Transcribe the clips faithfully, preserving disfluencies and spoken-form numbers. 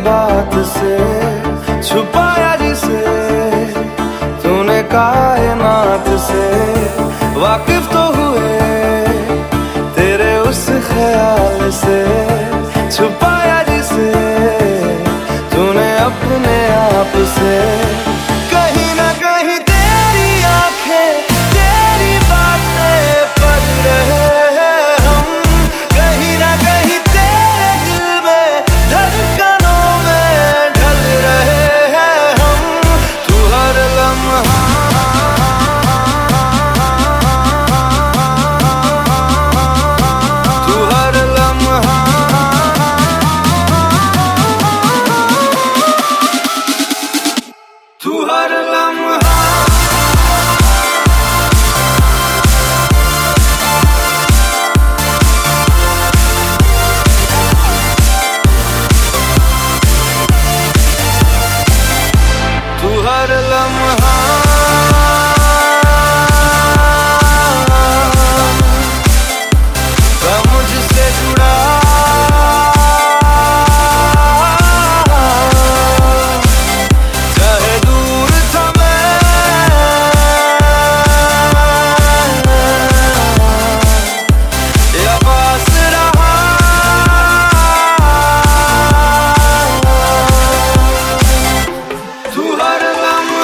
बात से छुपाया जिसे तूने कायनात से, वाकिफ तो हुए तेरे उस ख्याल से, छुपाया जिसे तूने अपने आप से। कहीं ना कहीं तेरी आंखें तेरी बातें पढ़ रहे हैं हम, कहीं ना कहीं तेरे दिल में धड़कनों में ढल रहे हैं हम। तू हर लम्हा तू हर लम्हा तू हर लम्हा तू हर लम्हा का मुझसे जुड़ा, चाहे दूर था मैं या पास रहा, तू हर लम्हा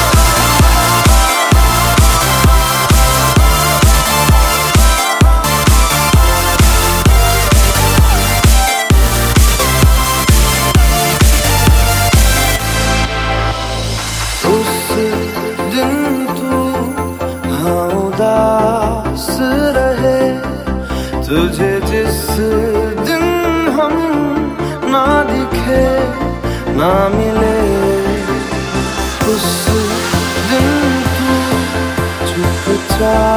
उस दिन तू हाँ उदास रहे, तुझे जिस दिन हम ना दिखे ना मिले, उस दिन तू चुपचाप